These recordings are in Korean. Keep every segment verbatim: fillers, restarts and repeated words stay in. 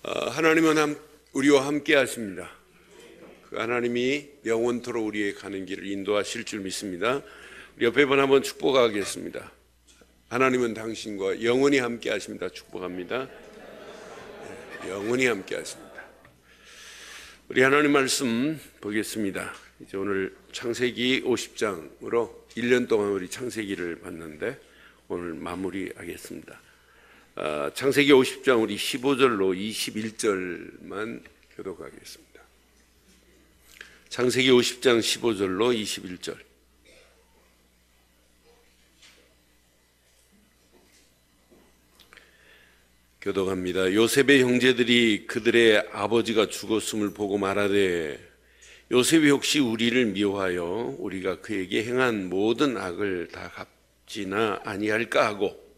어, 하나님은 함, 우리와 함께 하십니다. 그 하나님이 영원토록 우리의 가는 길을 인도하실 줄 믿습니다. 우리 옆에 분 한번 축복하겠습니다. 하나님은 당신과 영원히 함께 하십니다. 축복합니다. 네, 영원히 함께 하십니다. 우리 하나님 말씀 보겠습니다. 이제 오늘 창세기 오십 장으로 일 년 동안 우리 창세기를 봤는데 오늘 마무리하겠습니다. 아, 창세기 오십 장 우리 십오 절로 이십일 절만 교독하겠습니다. 창세기 오십 장 십오 절로 이십일 절. 교독합니다. 요셉의 형제들이 그들의 아버지가 죽었음을 보고 말하되 요셉이 혹시 우리를 미워하여 우리가 그에게 행한 모든 악을 다 갚지나 아니할까 하고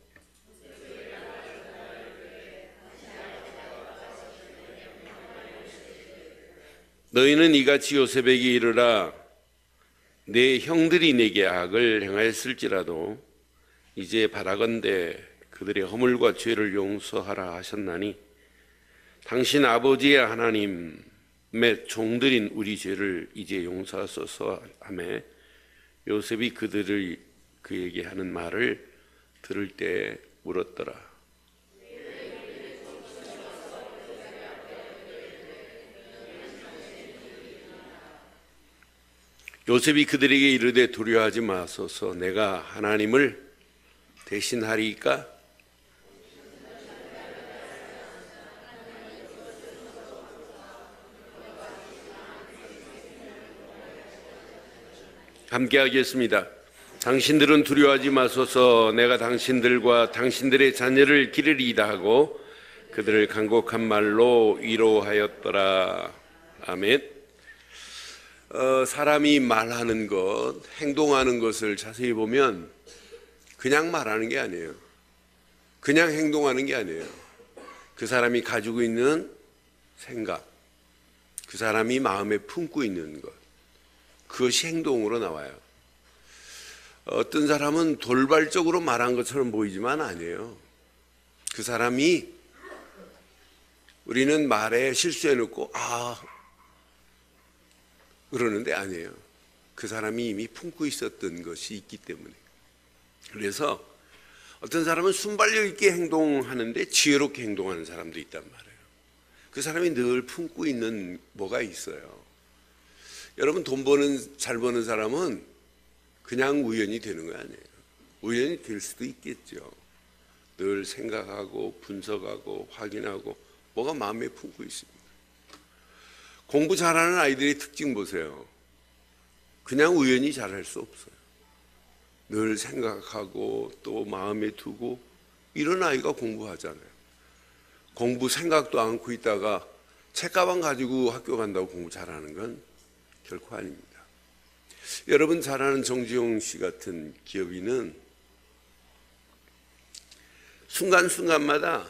너희는 이같이 요셉에게 이르라 내 형들이 내게 악을 행하였을지라도 이제 바라건대 그들의 허물과 죄를 용서하라 하셨나니 당신 아버지의 하나님의 종들인 우리 죄를 이제 용서하소서 하매 요셉이 그들을 그에게 하는 말을 들을 때 울었더라. 요셉이 그들에게 이르되 두려워하지 마소서 내가 하나님을 대신하리이까? 함께 하겠습니다. 당신들은 두려워하지 마소서 내가 당신들과 당신들의 자녀를 기르리이다 하고 그들을 간곡한 말로 위로하였더라. 아멘. 어, 사람이 말하는 것, 행동하는 것을 자세히 보면 그냥 말하는 게 아니에요. 그냥 행동하는 게 아니에요. 그 사람이 가지고 있는 생각, 그 사람이 마음에 품고 있는 것, 그것이 행동으로 나와요. 어떤 사람은 돌발적으로 말한 것처럼 보이지만 아니에요. 그 사람이 우리는 말에 실수해놓고 아 그러는데 아니에요. 그 사람이 이미 품고 있었던 것이 있기 때문에. 그래서 어떤 사람은 순발력 있게 행동하는데 지혜롭게 행동하는 사람도 있단 말이에요. 그 사람이 늘 품고 있는 뭐가 있어요. 여러분 돈 버는 잘 버는 사람은 그냥 우연히 되는 거 아니에요. 우연히 될 수도 있겠죠. 늘 생각하고 분석하고 확인하고 뭐가 마음에 품고 있습니다. 공부 잘하는 아이들의 특징 보세요. 그냥 우연히 잘할 수 없어요. 늘 생각하고 또 마음에 두고 이런 아이가 공부하잖아요. 공부 생각도 않고 있다가 책가방 가지고 학교 간다고 공부 잘하는 건 결코 아닙니다. 여러분 잘 아는 정지용 씨 같은 기업인은 순간순간마다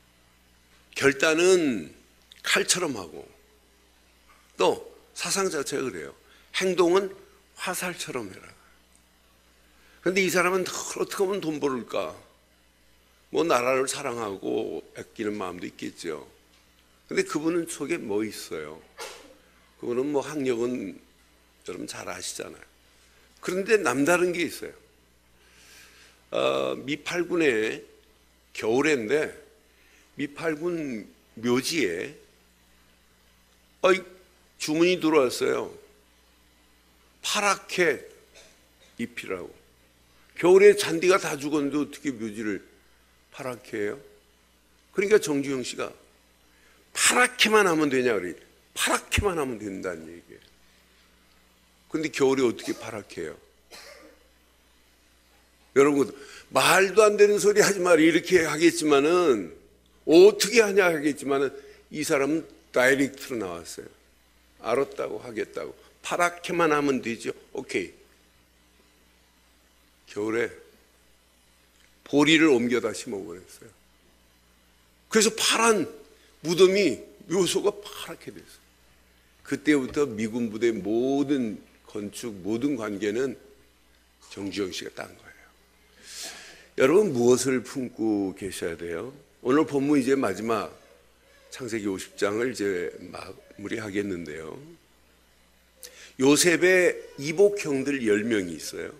결단은 칼처럼 하고 또 사상 자체가 그래요. 행동은 화살처럼 해라. 그런데 이 사람은 어떻게 하면 돈 벌을까? 뭐 나라를 사랑하고 아끼는 마음도 있겠죠. 그런데 그분은 속에 뭐 있어요? 그분은 뭐 학력은 여러분 잘 아시잖아요. 그런데 남다른 게 있어요. 어, 미팔군의 겨울인데 미팔군 묘지에 어이 주문이 들어왔어요. 파랗게 잎이라고. 겨울에 잔디가 다 죽었는데 어떻게 묘지를 파랗게 해요? 그러니까 정주영 씨가 파랗게만 하면 되냐 그래. 파랗게만 하면 된다는 얘기예요. 그런데 겨울에 어떻게 파랗게 해요? 여러분 말도 안 되는 소리 하지 마라 이렇게 하겠지만은 어떻게 하냐 하겠지만은 이 사람은 다이렉트로 나왔어요. 알았다고 하겠다고. 파랗게만 하면 되죠. 오케이. 겨울에 보리를 옮겨다 심어버렸어요. 그래서 파란 무덤이 묘소가 파랗게 됐어요. 그때부터 미군 부대 모든 건축, 모든 관계는 정주영 씨가 딴 거예요. 여러분 무엇을 품고 계셔야 돼요? 오늘 본문 이제 마지막 창세기 오십 장을 이제 마무리하겠는데요. 요셉의 이복 형들 열 명이 있어요.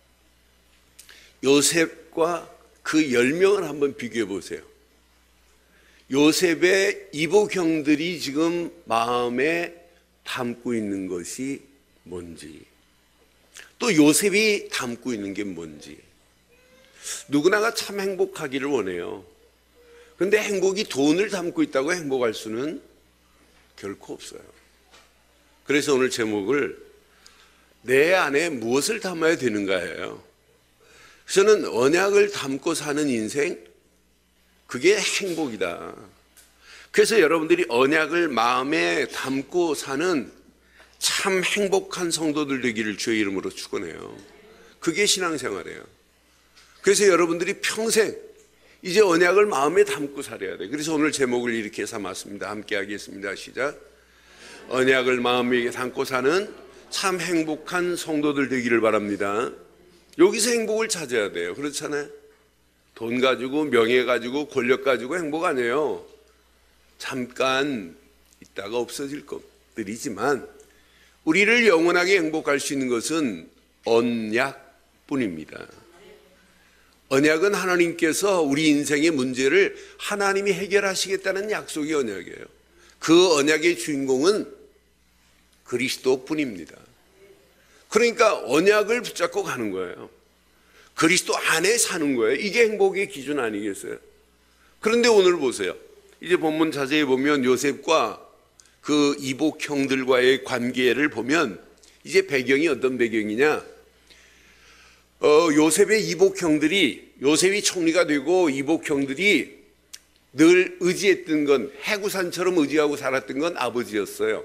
요셉과 그 열 명을 한번 비교해 보세요. 요셉의 이복 형들이 지금 마음에 담고 있는 것이 뭔지, 또 요셉이 담고 있는 게 뭔지. 누구나가 참 행복하기를 원해요. 그런데 행복이 돈을 담고 있다고 행복할 수는 결코 없어요. 그래서 오늘 제목을 내 안에 무엇을 담아야 되는가예요. 저는 언약을 담고 사는 인생, 그게 행복이다. 그래서 여러분들이 언약을 마음에 담고 사는 참 행복한 성도들 되기를 주의 이름으로 축원해요. 그게 신앙생활이에요. 그래서 여러분들이 평생 이제 언약을 마음에 담고 살아야 돼요. 그래서 오늘 제목을 이렇게 삼았습니다. 함께 하겠습니다. 시작. 언약을 마음에 담고 사는 참 행복한 성도들 되기를 바랍니다. 여기서 행복을 찾아야 돼요. 그렇잖아요. 돈 가지고 명예 가지고 권력 가지고 행복 아니에요. 잠깐 있다가 없어질 것들이지만 우리를 영원하게 행복할 수 있는 것은 언약뿐입니다. 언약은 하나님께서 우리 인생의 문제를 하나님이 해결하시겠다는 약속이 언약이에요. 그 언약의 주인공은 그리스도뿐입니다. 그러니까 언약을 붙잡고 가는 거예요. 그리스도 안에 사는 거예요. 이게 행복의 기준 아니겠어요? 그런데 오늘 보세요. 이제 본문 자세히 보면 요셉과 그 이복 형들과의 관계를 보면 이제 배경이 어떤 배경이냐? 어, 요셉의 이복 형들이, 요셉이 총리가 되고 이복 형들이 늘 의지했던 건, 해구산처럼 의지하고 살았던 건 아버지였어요.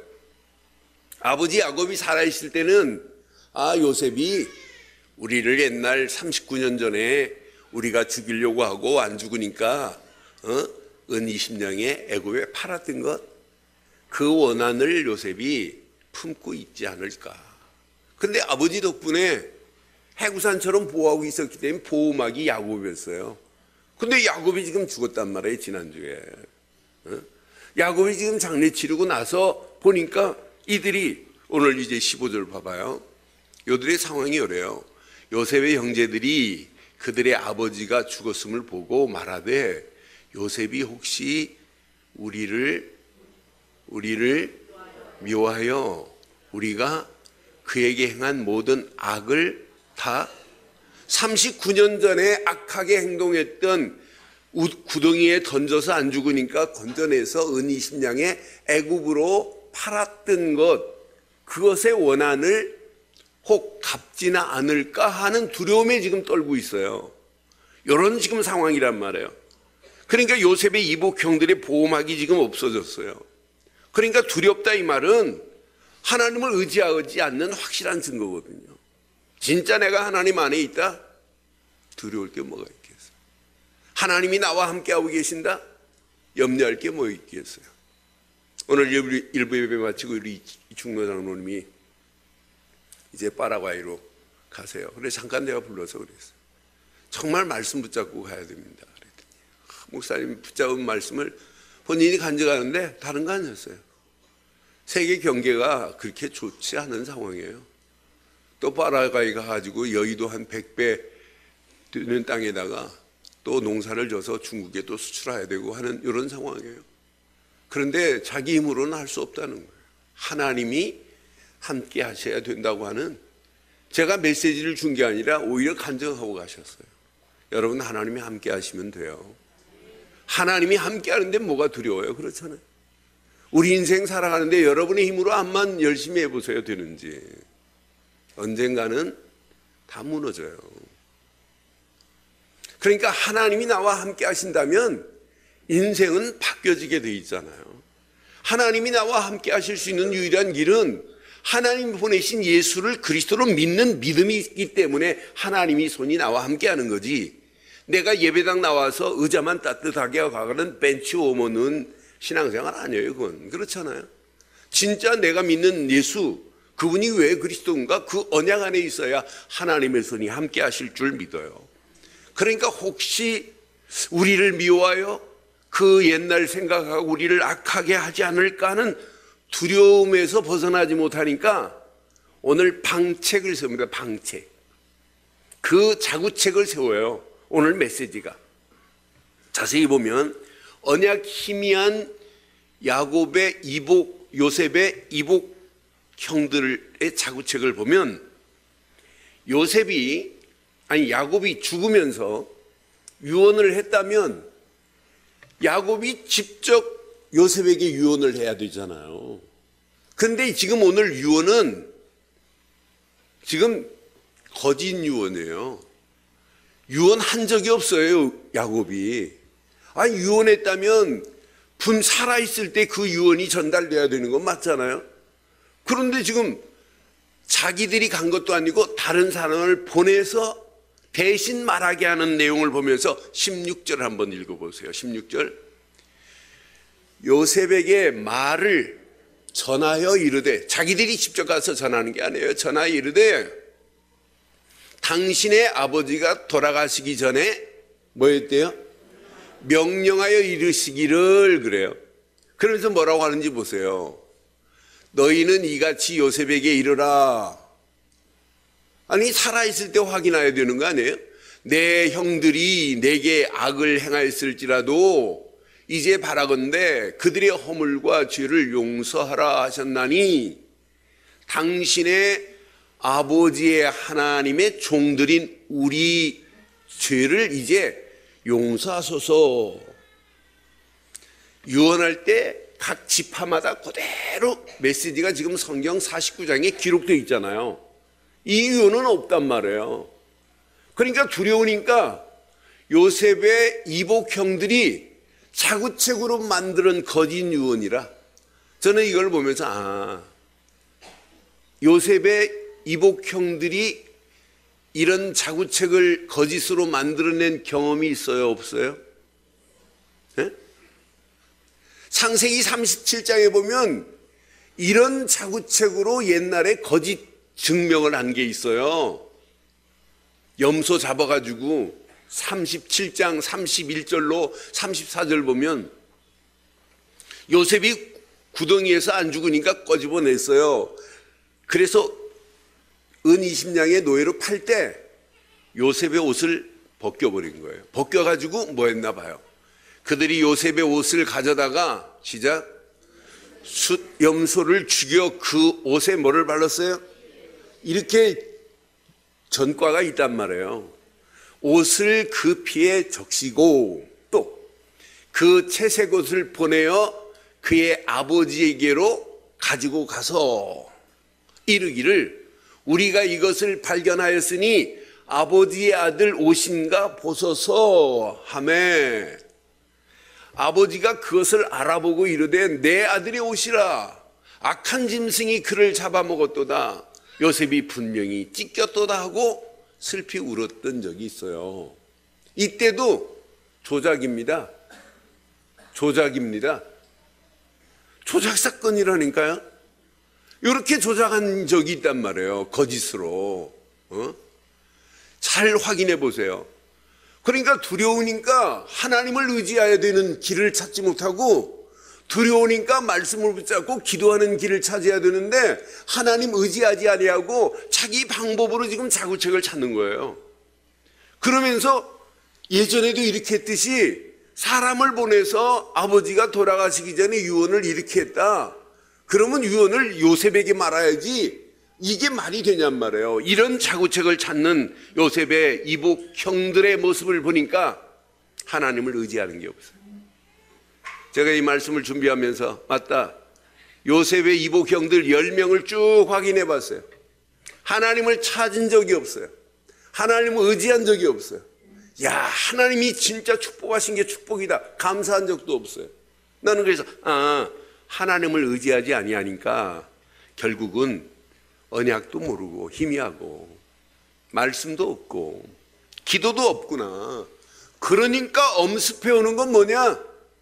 아버지 야곱이 살아있을 때는 아, 요셉이 우리를 옛날 삼십구 년 전에 우리가 죽이려고 하고 안 죽으니까 어? 은 이십 냥에 애굽에 팔았던 것, 그 원한을 요셉이 품고 있지 않을까. 그런데 아버지 덕분에 해구산처럼 보호하고 있었기 때문에 보호막이 야곱이었어요. 근데 야곱이 지금 죽었단 말이에요. 지난주에 어? 야곱이 지금 장례 치르고 나서 보니까 이들이, 오늘 이제 십오 절 봐봐요. 요들의 상황이 이래요. 요셉의 형제들이 그들의 아버지가 죽었음을 보고 말하되 요셉이 혹시 우리를 우리를 미워하여 우리가 그에게 행한 모든 악을 다 삼십구 년 전에 악하게 행동했던 구덩이에 던져서 안 죽으니까 건져내서 은 이십 냥에 애굽으로 팔았던 것, 그것의 원한을 혹 갚지나 않을까 하는 두려움에 지금 떨고 있어요. 이런 지금 상황이란 말이에요. 그러니까 요셉의 이복 형들의 보호막이 지금 없어졌어요. 그러니까 두렵다 이 말은 하나님을 의지하지 않는 확실한 증거거든요. 진짜 내가 하나님 안에 있다? 두려울 게 뭐가 있겠어요? 하나님이 나와 함께하고 계신다? 염려할 게 뭐 있겠어요? 오늘 일부 예배 마치고 우리 중로 장로님이 이제 파라과이로 가세요. 그래서 잠깐 내가 불러서 그랬어요. 정말 말씀 붙잡고 가야 됩니다. 그랬더니 목사님이 붙잡은 말씀을 본인이 간증하는데 다른 거 아니었어요. 세계 경제가 그렇게 좋지 않은 상황이에요. 또 파라과이 가가지고 여의도 한 백 배 되는 땅에다가 또 농사를 져서 중국에 또 수출해야 되고 하는 이런 상황이에요. 그런데 자기 힘으로는 할 수 없다는 거예요. 하나님이 함께 하셔야 된다고 하는, 제가 메시지를 준 게 아니라 오히려 간증하고 가셨어요. 여러분, 하나님이 함께 하시면 돼요. 하나님이 함께 하는데 뭐가 두려워요? 그렇잖아요. 우리 인생 살아가는데 여러분의 힘으로 암만 열심히 해보세요. 되는지. 언젠가는 다 무너져요. 그러니까 하나님이 나와 함께 하신다면 인생은 바뀌어지게 돼 있잖아요. 하나님이 나와 함께 하실 수 있는 유일한 길은 하나님이 보내신 예수를 그리스도로 믿는 믿음이 있기 때문에 하나님이 손이 나와 함께 하는 거지, 내가 예배당 나와서 의자만 따뜻하게 가는 벤치워머는 신앙생활 아니에요. 그건 그렇잖아요. 진짜 내가 믿는 예수, 그분이 왜 그리스도인가, 그 언약 안에 있어야 하나님의 손이 함께 하실 줄 믿어요. 그러니까 혹시 우리를 미워하여 그 옛날 생각하고 우리를 악하게 하지 않을까 하는 두려움에서 벗어나지 못하니까 오늘 방책을 세웁니다. 방책. 그 자구책을 세워요. 오늘 메시지가. 자세히 보면 언약 희미한 야곱의 이복, 요셉의 이복 형들의 자구책을 보면 요셉이, 아니 야곱이 죽으면서 유언을 했다면 야곱이 직접 요셉에게 유언을 해야 되잖아요. 근데 지금 오늘 유언은 지금 거짓 유언이에요. 유언한 적이 없어요, 야곱이. 아니, 유언했다면 분 살아있을 때 그 유언이 전달돼야 되는 건 맞잖아요. 그런데 지금 자기들이 간 것도 아니고 다른 사람을 보내서 대신 말하게 하는 내용을 보면서 십육 절 한번 읽어보세요. 십육 절. 요셉에게 말을 전하여 이르되, 자기들이 직접 가서 전하는 게 아니에요. 전하여 이르되 당신의 아버지가 돌아가시기 전에 뭐 했대요? 명령하여 이르시기를, 그래요. 그러면서 뭐라고 하는지 보세요. 너희는 이같이 요셉에게 이르라. 아니, 살아있을 때 확인해야 되는 거 아니에요? 내 형들이 내게 악을 행하였을지라도 이제 바라건대 그들의 허물과 죄를 용서하라 하셨나니 당신의 아버지의 하나님의 종들인 우리 죄를 이제 용서하소서. 유언할 때 각 지파마다 그대로 메시지가 지금 성경 사십구 장에 기록되어 있잖아요. 이 유언은 없단 말이에요. 그러니까 두려우니까 요셉의 이복 형들이 자구책으로 만드는 거짓 유언이라, 저는 이걸 보면서 아, 요셉의 이복 형들이 이런 자구책을 거짓으로 만들어낸 경험이 있어요, 없어요? 네? 창세기 삼십칠 장에 보면 이런 자구책으로 옛날에 거짓 증명을 한 게 있어요. 염소 잡아가지고 삼십칠 장 삼십일 절로 삼십사 절 보면 요셉이 구덩이에서 안 죽으니까 꺼집어냈어요. 그래서 은 이십 냥의 노예로 팔 때 요셉의 옷을 벗겨버린 거예요. 벗겨가지고 뭐 했나 봐요. 그들이 요셉의 옷을 가져다가 시작 숫 염소를 죽여 그 옷에 뭐를 발랐어요? 이렇게 전과가 있단 말이에요. 옷을 그 피에 적시고 또 그 채색 옷을 보내어 그의 아버지에게로 가지고 가서 이르기를 우리가 이것을 발견하였으니 아버지의 아들 옷인가 보소서 하매 아버지가 그것을 알아보고 이르되 내 아들의 옷이라. 악한 짐승이 그를 잡아먹었도다. 요셉이 분명히 찢겼도다 하고 슬피 울었던 적이 있어요. 이때도 조작입니다. 조작입니다. 조작 사건이라니까요. 이렇게 조작한 적이 있단 말이에요. 거짓으로. 어? 잘 확인해 보세요. 그러니까 두려우니까 하나님을 의지해야 되는 길을 찾지 못하고, 두려우니까 말씀을 붙잡고 기도하는 길을 찾아야 되는데 하나님 의지하지 아니하고 자기 방법으로 지금 자구책을 찾는 거예요. 그러면서 예전에도 이렇게 했듯이 사람을 보내서 아버지가 돌아가시기 전에 유언을 이렇게 했다. 그러면 유언을 요셉에게 말아야지. 이게 말이 되냔 말이에요. 이런 자구책을 찾는 요셉의 이복 형들의 모습을 보니까 하나님을 의지하는 게 없어요. 제가 이 말씀을 준비하면서 맞다, 요셉의 이복 형들 열 명을 쭉 확인해 봤어요. 하나님을 찾은 적이 없어요. 하나님을 의지한 적이 없어요. 야, 하나님이 진짜 축복하신 게 축복이다 감사한 적도 없어요. 나는 그래서 아, 하나님을 의지하지 아니하니까 결국은 언약도 모르고 희미하고 말씀도 없고 기도도 없구나. 그러니까 엄습해 오는 건 뭐냐?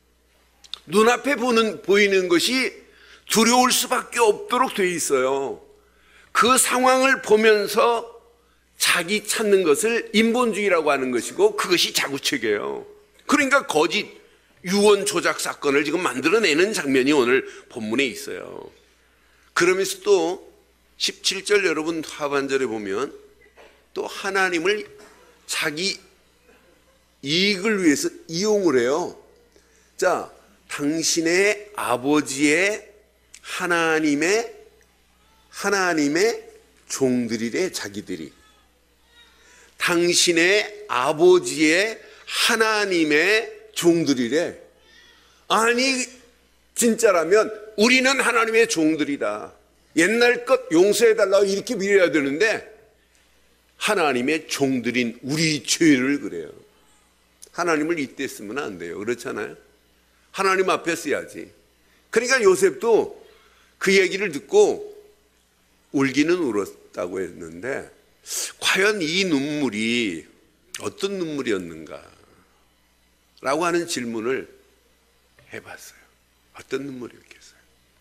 눈앞에 보는, 보이는 것이 두려울 수밖에 없도록 돼 있어요. 그 상황을 보면서 자기 찾는 것을 인본주의라고 하는 것이고 그것이 자구책이에요. 그러니까 거짓 유언 조작 사건을 지금 만들어내는 장면이 오늘 본문에 있어요. 그러면서 또 십칠 절 여러분 하반절에 보면 또 하나님을 자기 이익을 위해서 이용을 해요. 자, 당신의 아버지의 하나님의 하나님의 종들이래. 자기들이 당신의 아버지의 하나님의 종들이래. 아니 진짜라면 우리는 하나님의 종들이다, 옛날 것 용서해달라고 이렇게 빌어야 되는데 하나님의 종들인 우리 죄를 그래요. 하나님을 이때 쓰면 안 돼요. 그렇잖아요. 하나님 앞에 써야지. 그러니까 요셉도 그 얘기를 듣고 울기는 울었다고 했는데 과연 이 눈물이 어떤 눈물이었는가 라고 하는 질문을 해봤어요. 어떤 눈물이었겠어요?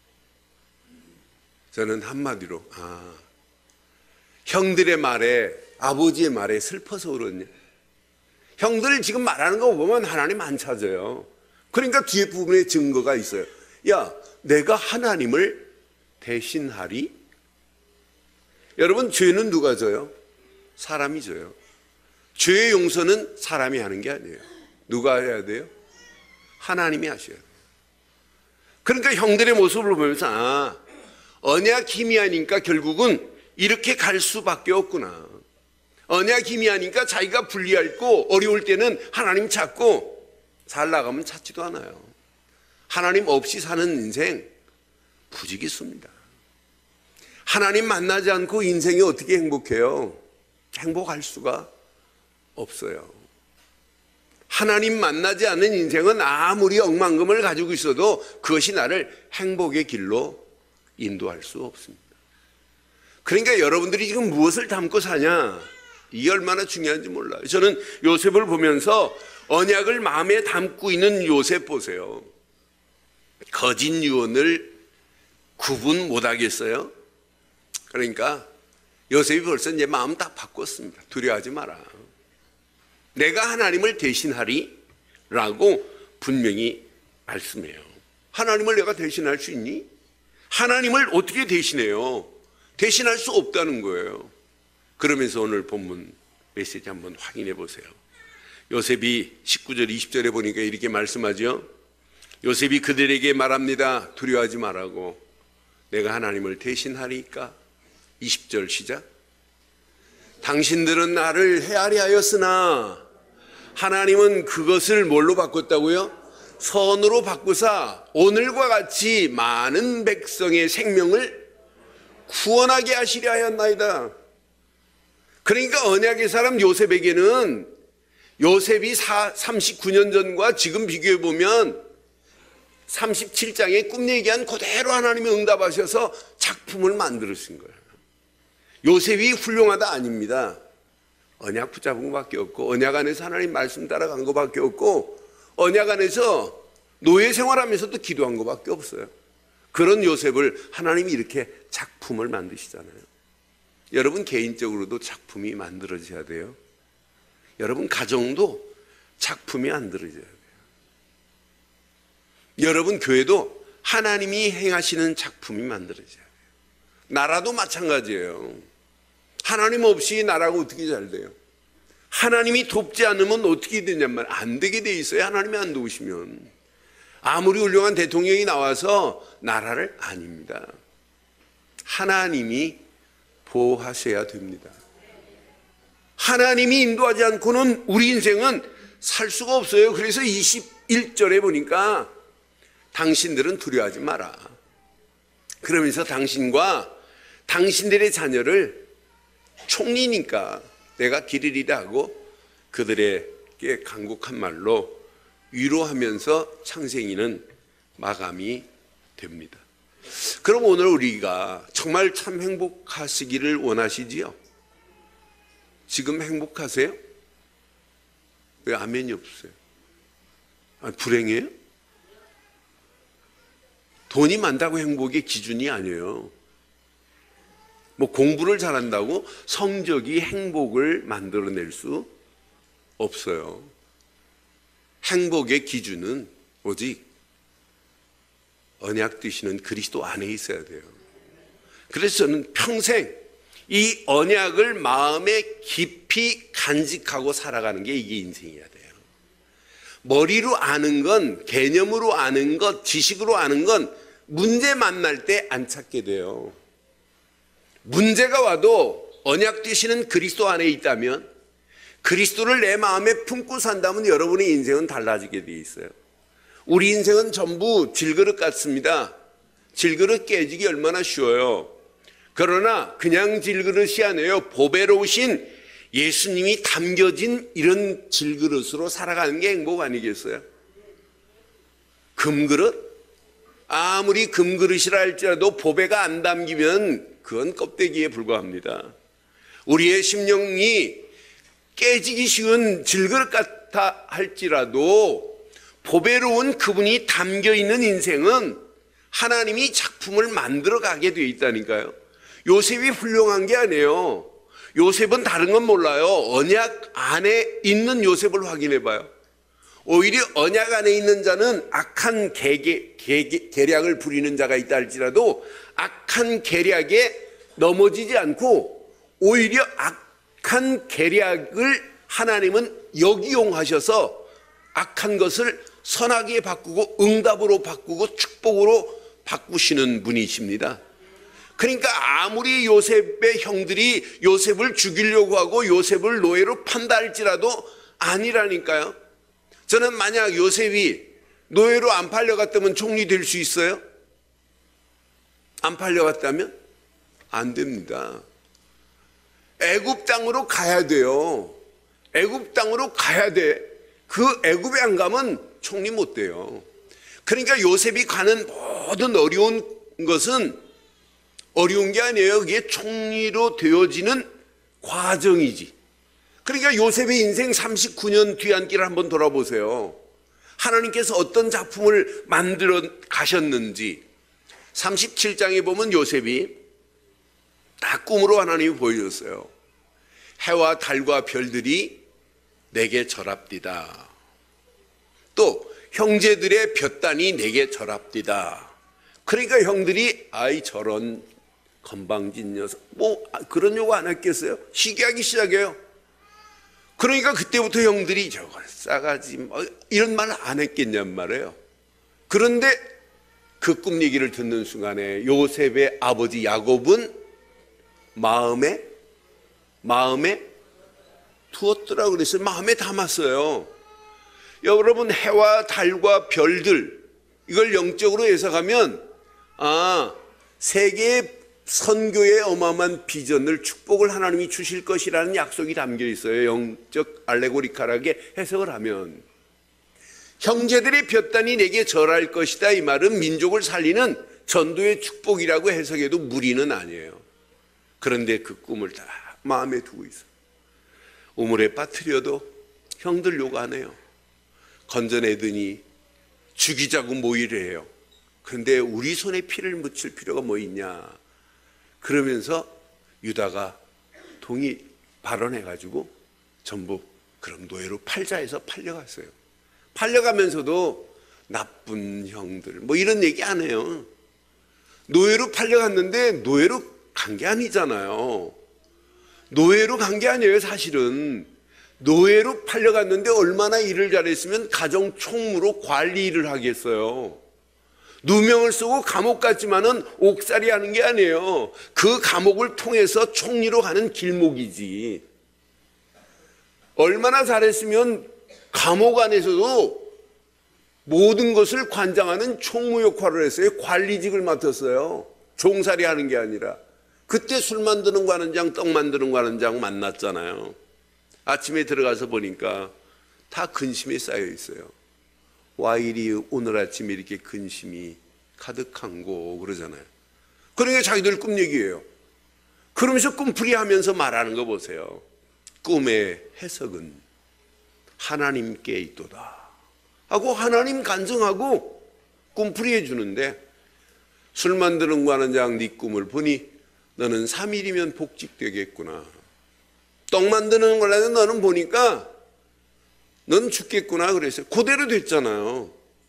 저는 한마디로 아, 형들의 말에, 아버지의 말에 슬퍼서 울었냐. 형들 지금 말하는 거 보면 하나님 안 찾아요. 그러니까 뒤에 부분에 증거가 있어요. 야, 내가 하나님을 대신하리? 여러분, 죄는 누가 져요? 사람이 져요. 죄의 용서는 사람이 하는 게 아니에요. 누가 해야 돼요? 하나님이 하셔야 돼요. 그러니까 형들의 모습을 보면서 아, 언약 힘이 하니까 결국은 이렇게 갈 수밖에 없구나. 언약 힘이 하니까 자기가 불리하고 어려울 때는 하나님 찾고 잘 나가면 찾지도 않아요. 하나님 없이 사는 인생 부지기수입니다. 하나님 만나지 않고 인생이 어떻게 행복해요? 행복할 수가 없어요. 하나님 만나지 않는 인생은 아무리 억만금을 가지고 있어도 그것이 나를 행복의 길로 인도할 수 없습니다. 그러니까 여러분들이 지금 무엇을 담고 사냐, 이게 얼마나 중요한지 몰라요. 저는 요셉을 보면서 언약을 마음에 담고 있는 요셉 보세요. 거짓 유언을 구분 못하겠어요? 그러니까 요셉이 벌써 이제 마음 딱 바꿨습니다. 두려워하지 마라. 내가 하나님을 대신하리 라고 분명히 말씀해요. 하나님을 내가 대신할 수 있니? 하나님을 어떻게 대신해요? 대신할 수 없다는 거예요. 그러면서 오늘 본문 메시지 한번 확인해 보세요. 요셉이 십구 절 이십 절에 보니까 이렇게 말씀하죠. 요셉이 그들에게 말합니다. 두려워하지 말라고. 내가 하나님을 대신하리까? 이십 절 시작. 당신들은 나를 헤아려 하였으나 하나님은 그것을 뭘로 바꿨다고요? 선으로 바꾸사 오늘과 같이 많은 백성의 생명을 구원하게 하시려 하였나이다. 그러니까 언약의 사람 요셉에게는 요셉이 삼십구 년 전과 지금 비교해 보면 삼십칠 장의 꿈 얘기한 그대로 하나님이 응답하셔서 작품을 만들으신 거예요. 요셉이 훌륭하다 아닙니다. 언약 붙잡은 것밖에 없고 언약 안에서 하나님 말씀 따라간 것밖에 없고 언약 안에서 노예 생활하면서도 기도한 것밖에 없어요. 그런 요셉을 하나님이 이렇게 작품을 만드시잖아요. 여러분 개인적으로도 작품이 만들어져야 돼요. 여러분 가정도 작품이 만들어져야 돼요. 여러분 교회도 하나님이 행하시는 작품이 만들어져야 돼요. 나라도 마찬가지예요. 하나님 없이 나라가 어떻게 잘 돼요? 하나님이 돕지 않으면 어떻게 되냐면 안 되게 돼 있어요. 하나님이 안 도우시면. 아무리 훌륭한 대통령이 나와서 나라를 아닙니다. 하나님이 보호하셔야 됩니다. 하나님이 인도하지 않고는 우리 인생은 살 수가 없어요. 그래서 이십일 절에 보니까 당신들은 두려워하지 마라. 그러면서 당신과 당신들의 자녀를 총리니까 내가 기르리라 하고 그들에게 간곡한 말로 위로하면서 창세기는 마감이 됩니다. 그럼 오늘 우리가 정말 참 행복하시기를 원하시지요? 지금 행복하세요? 왜 아멘이 없어요? 아, 불행해요? 돈이 많다고 행복의 기준이 아니에요. 뭐 공부를 잘한다고 성적이 행복을 만들어낼 수 없어요. 행복의 기준은 오직 언약 되시는 그리스도 안에 있어야 돼요. 그래서 저는 평생 이 언약을 마음에 깊이 간직하고 살아가는 게 이게 인생이어야 돼요. 머리로 아는 건, 개념으로 아는 것, 지식으로 아는 건 문제 만날 때 안 찾게 돼요. 문제가 와도 언약 되시는 그리스도 안에 있다면, 그리스도를 내 마음에 품고 산다면 여러분의 인생은 달라지게 돼 있어요. 우리 인생은 전부 질그릇 같습니다. 질그릇 깨지기 얼마나 쉬워요. 그러나 그냥 질그릇이 아니에요. 보배로우신 예수님이 담겨진 이런 질그릇으로 살아가는 게 행복 아니겠어요? 금그릇? 아무리 금그릇이라 할지라도 보배가 안 담기면 그건 껍데기에 불과합니다. 우리의 심령이 깨지기 쉬운 질그릇 같아 할지라도 보배로운 그분이 담겨있는 인생은 하나님이 작품을 만들어 가게 되어 있다니까요. 요셉이 훌륭한 게 아니에요. 요셉은 다른 건 몰라요. 언약 안에 있는 요셉을 확인해 봐요. 오히려 언약 안에 있는 자는 악한 계계, 계계, 계략을 부리는 자가 있다 할지라도 악한 계략에 넘어지지 않고 오히려 악한 계략을 하나님은 역이용하셔서 악한 것을 선하게 바꾸고 응답으로 바꾸고 축복으로 바꾸시는 분이십니다. 그러니까 아무리 요셉의 형들이 요셉을 죽이려고 하고 요셉을 노예로 판다 할지라도 아니라니까요. 저는 만약 요셉이 노예로 안 팔려갔다면 총리 될 수 있어요? 안 팔려갔다면? 안 됩니다. 애굽 땅으로 가야 돼요. 애굽 땅으로 가야 돼. 그 애굽에 안 가면 총리 못 돼요. 그러니까 요셉이 가는 모든 어려운 것은 어려운 게 아니에요. 그게 총리로 되어지는 과정이지. 그러니까 요셉의 인생 삼십구 년 뒤안길을 한번 돌아보세요. 하나님께서 어떤 작품을 만들어 가셨는지. 삼십칠 장에 보면 요셉이 딱 꿈으로 하나님이 보여줬어요. 해와 달과 별들이 내게 절합디다. 또 형제들의 볕단이 내게 절합디다. 그러니까 형들이 아이 저런 건방진 녀석 뭐 그런 요구 안 했겠어요? 시기하기 시작해요. 그러니까 그때부터 형들이 저걸 싸가지 뭐 이런 말 안 했겠냔 말이에요. 그런데 그 꿈 얘기를 듣는 순간에 요셉의 아버지 야곱은 마음에 마음에 두었더라 그랬어요. 마음에 담았어요. 여러분 해와 달과 별들 이걸 영적으로 해석하면 아 세계의 선교의 어마어마한 비전을 축복을 하나님이 주실 것이라는 약속이 담겨 있어요. 영적 알레고리컬하게 해석을 하면 형제들의 볕단이 내게 절할 것이다. 이 말은 민족을 살리는 전도의 축복이라고 해석해도 무리는 아니에요. 그런데 그 꿈을 다 마음에 두고 있어요. 우물에 빠뜨려도 형들 욕 안 해요. 건져내더니 죽이자고 모의를 해요. 그런데 우리 손에 피를 묻힐 필요가 뭐 있냐. 그러면서 유다가 동의 발언해가지고 전부 그럼 노예로 팔자 해서 팔려갔어요. 팔려가면서도 나쁜 형들 뭐 이런 얘기 안 해요. 노예로 팔려갔는데 노예로 간 게 아니잖아요. 노예로 간 게 아니에요. 사실은 노예로 팔려갔는데 얼마나 일을 잘했으면 가정 총무로 관리 일을 하겠어요. 누명을 쓰고 감옥 갔지만은 옥살이 하는 게 아니에요. 그 감옥을 통해서 총리로 가는 길목이지. 얼마나 잘했으면 감옥 안에서도 모든 것을 관장하는 총무 역할을 했어요. 관리직을 맡았어요. 종살이 하는 게 아니라. 그때 술 만드는 관원장, 떡 만드는 관원장 만났잖아요. 아침에 들어가서 보니까 다 근심에 쌓여 있어요. 와 이리 오늘 아침에 이렇게 근심이 가득한고 그러잖아요. 그러니까 자기들 꿈 얘기예요. 그러면서 꿈풀이 하면서 말하는 거 보세요. 꿈의 해석은 하나님께 있도다 하고 하나님 간증하고 꿈풀이 해주는데 술 만드는 관원장 네 꿈을 보니 너는 삼 일이면 복직되겠구나. 떡 만드는 걸라도 너는 보니까 넌 죽겠구나 그랬어요. 그대로 됐잖아요.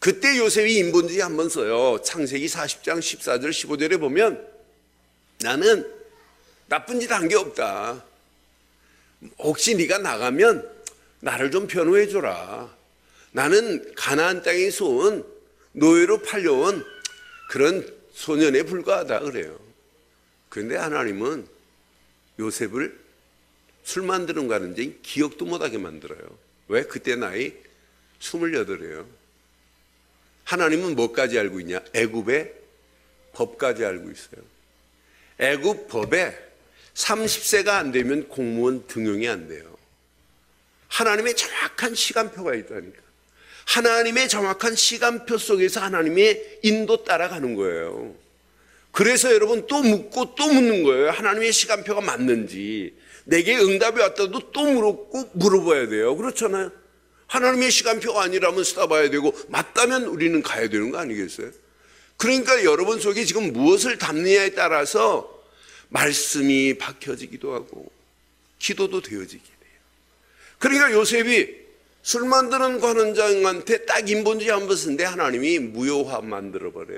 그때 요셉이 인본주의 한번 써요. 창세기 사십 장 십사 절 십오 절에 보면 나는 나쁜 짓 한 게 없다. 혹시 네가 나가면 나를 좀 변호해 줘라. 나는 가나안 땅에서 온 노예로 팔려온 그런 소년에 불과하다 그래요. 그런데 하나님은 요셉을 술 만드는 과는지 기억도 못하게 만들어요. 왜? 그때 나이 스물여덟이에요. 하나님은 뭐까지 알고 있냐? 애굽의 법까지 알고 있어요. 애굽 법에 삼십 세가 안 되면 공무원 등용이 안 돼요. 하나님의 정확한 시간표가 있다니까. 하나님의 정확한 시간표 속에서 하나님의 인도 따라가는 거예요. 그래서 여러분 또 묻고 또 묻는 거예요. 하나님의 시간표가 맞는지. 내게 응답이 왔다도 또 물었고 물어봐야 돼요. 그렇잖아요. 하나님의 시간표가 아니라면 써봐야 되고 맞다면 우리는 가야 되는 거 아니겠어요? 그러니까 여러분 속에 지금 무엇을 담느냐에 따라서 말씀이 박혀지기도 하고 기도도 되어지게 돼요. 그러니까 요셉이 술 만드는 관원장한테 딱 인본주의 한번 쓴데 하나님이 무효화 만들어버려요.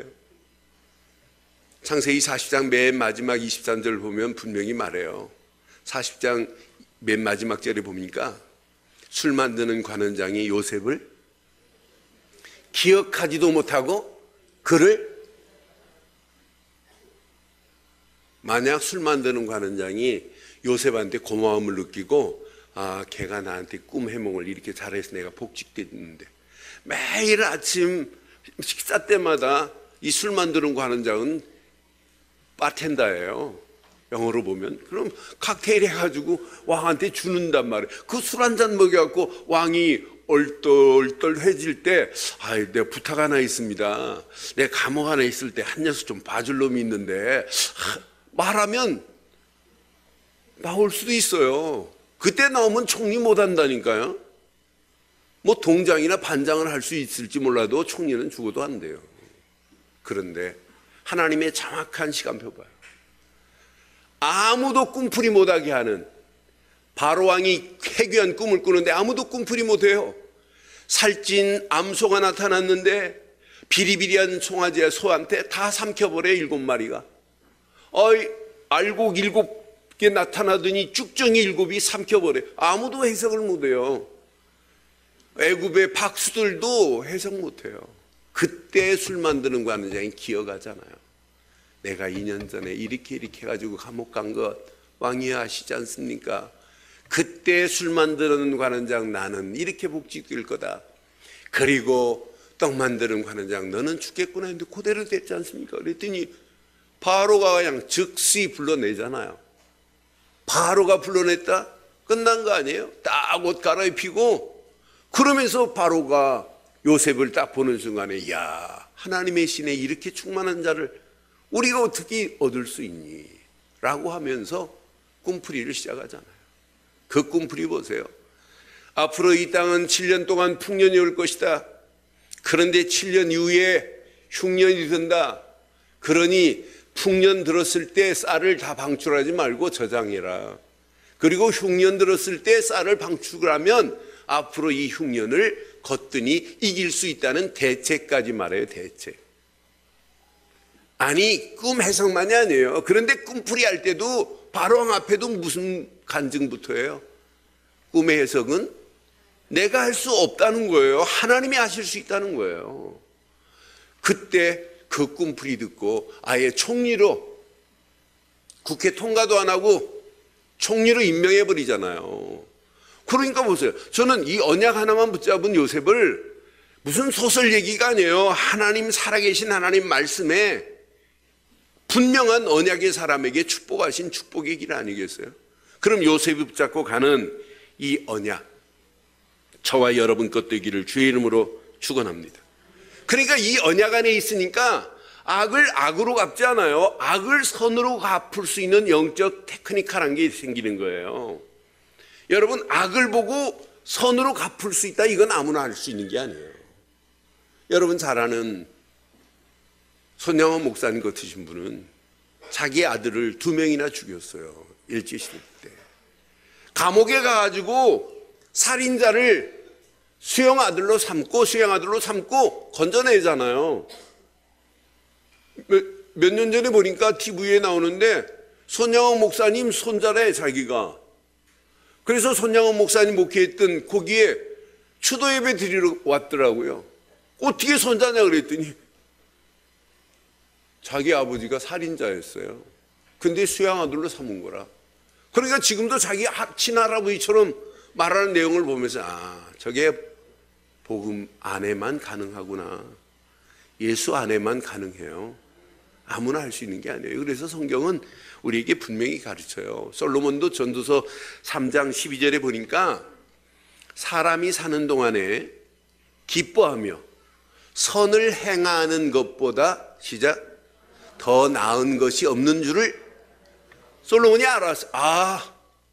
창세기 사십 장 맨 마지막 이십삼 절 보면 분명히 말해요. 사십 장 맨 마지막 절에 보니까 술 만드는 관원장이 요셉을 기억하지도 못하고 그를, 만약 술 만드는 관원장이 요셉한테 고마움을 느끼고 아, 걔가 나한테 꿈 해몽을 이렇게 잘해서 내가 복직됐는데, 매일 아침 식사 때마다 이 술 만드는 관원장은 바텐더예요. 영어로 보면. 그럼 칵테일 해가지고 왕한테 주는단 말이에요. 그 술 한 잔 먹여갖고 왕이 얼떨떨해질 때, 아, 내가 부탁 하나 있습니다. 내가 감옥 하나 있을 때 한 녀석 좀 봐줄 놈이 있는데, 말하면 나올 수도 있어요. 그때 나오면 총리 못 한다니까요. 뭐 동장이나 반장을 할 수 있을지 몰라도 총리는 죽어도 안 돼요. 그런데 하나님의 정확한 시간표 봐요. 아무도 꿈풀이 못하게 하는, 바로왕이 해괴한 꿈을 꾸는데 아무도 꿈풀이 못해요. 살찐 암소가 나타났는데 비리비리한 송아지 소한테 다 삼켜버려. 일곱 마리가. 어이, 알곡 일곱 개 나타나더니 쭉정이 일곱이 삼켜버려. 아무도 해석을 못해요. 애굽의 박수들도 해석 못해요. 그때 술 만드는 관원장이 기억하잖아요. 내가 이 년 전에 이렇게 이렇게 해가지고 감옥 간 것 왕이 아시지 않습니까? 그때 술 만드는 관원장 나는 이렇게 복직될 거다. 그리고 떡 만드는 관원장 너는 죽겠구나 했는데 그대로 됐지 않습니까? 그랬더니 바로가 그냥 즉시 불러내잖아요. 바로가 불러냈다? 끝난 거 아니에요? 딱 옷 갈아입히고, 그러면서 바로가 요셉을 딱 보는 순간에, 야, 하나님의 신에 이렇게 충만한 자를 우리가 어떻게 얻을 수 있니? 라고 하면서 꿈풀이를 시작하잖아요. 그 꿈풀이 보세요. 앞으로 이 땅은 칠 년 동안 풍년이 올 것이다. 그런데 칠 년 이후에 흉년이 든다. 그러니 풍년 들었을 때 쌀을 다 방출하지 말고 저장해라. 그리고 흉년 들었을 때 쌀을 방출하면 앞으로 이 흉년을 거뜬히 이길 수 있다는 대책까지 말해요. 대책. 아니, 꿈 해석만이 아니에요. 그런데 꿈풀이 할 때도 바로왕 앞에도 무슨 간증부터 해요? 꿈의 해석은 내가 할 수 없다는 거예요. 하나님이 하실 수 있다는 거예요. 그때 그 꿈풀이 듣고 아예 총리로, 국회 통과도 안 하고 총리로 임명해 버리잖아요. 그러니까 보세요. 저는 이 언약 하나만 붙잡은 요셉을 무슨 소설 얘기가 아니에요. 하나님, 살아계신 하나님 말씀에 분명한 언약의 사람에게 축복하신 축복의 길 아니겠어요? 그럼 요셉이 붙잡고 가는 이 언약, 저와 여러분 것 되기를 주의 이름으로 축원합니다. 그러니까 이 언약 안에 있으니까 악을 악으로 갚지 않아요. 악을 선으로 갚을 수 있는 영적 테크니컬한 게 생기는 거예요. 여러분, 악을 보고 선으로 갚을 수 있다, 이건 아무나 할 수 있는 게 아니에요. 여러분 잘 아는 손양원 목사님 같으신 분은 자기 아들을 두 명이나 죽였어요. 일제시대 때. 감옥에 가가지고 살인자를 수영 아들로 삼고 수영 아들로 삼고 건져내잖아요. 몇 년 전에 보니까 티비에 나오는데 손양원 목사님 손자래 자기가. 그래서 손양원 목사님 목회했던 거기에 추도 예배 드리러 왔더라고요. 어떻게 손자냐 그랬더니 자기 아버지가 살인자였어요. 근데 수양 아들로 삼은 거라. 그러니까 지금도 자기 친할아버지처럼 말하는 내용을 보면서 아, 저게 복음 안에만 가능하구나. 예수 안에만 가능해요. 아무나 할 수 있는 게 아니에요. 그래서 성경은 우리에게 분명히 가르쳐요. 솔로몬도 전도서 삼 장 십이 절에 보니까 사람이 사는 동안에 기뻐하며 선을 행하는 것보다 시작 더 나은 것이 없는 줄을 솔로몬이 알았어. 아,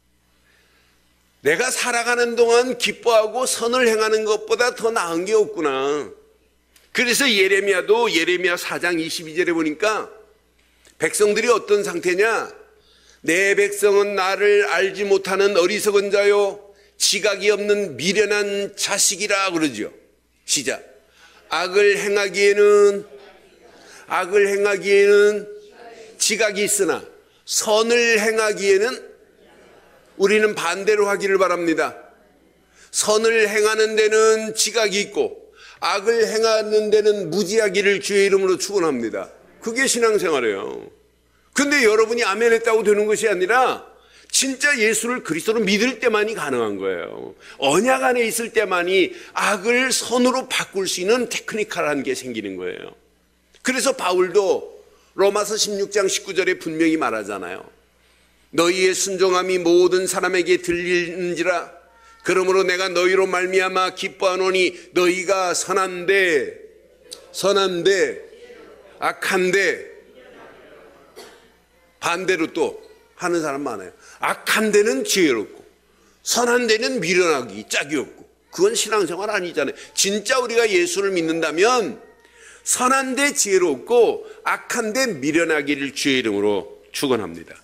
내가 살아가는 동안 기뻐하고 선을 행하는 것보다 더 나은 게 없구나. 그래서 예레미야도 예레미야 사 장 이십이 절에 보니까 백성들이 어떤 상태냐? 내 백성은 나를 알지 못하는 어리석은 자요 지각이 없는 미련한 자식이라 그러죠. 시작. 악을 행하기에는 악을 행하기에는 지각이 있으나 선을 행하기에는 우리는 반대로 하기를 바랍니다. 선을 행하는 데는 지각이 있고 악을 행하는 데는 무지하기를 주의 이름으로 축원합니다. 그게 신앙생활이에요. 근데 여러분이 아멘 했다고 되는 것이 아니라 진짜 예수를 그리스도로 믿을 때만이 가능한 거예요. 언약 안에 있을 때만이 악을 선으로 바꿀 수 있는 테크니컬한 게 생기는 거예요. 그래서 바울도 로마서 십육 장 십구 절에 분명히 말하잖아요. 너희의 순종함이 모든 사람에게 들리는지라 그러므로 내가 너희로 말미암아 기뻐하노니 너희가 선한데 선한데 악한데 반대로 또 하는 사람 많아요. 악한 데는 지혜롭고 선한 데는 미련하기 짝이 없고 그건 신앙생활 아니잖아요. 진짜 우리가 예수를 믿는다면 선한 데 지혜롭고 악한 데 미련하기를 주의 이름으로 축원합니다.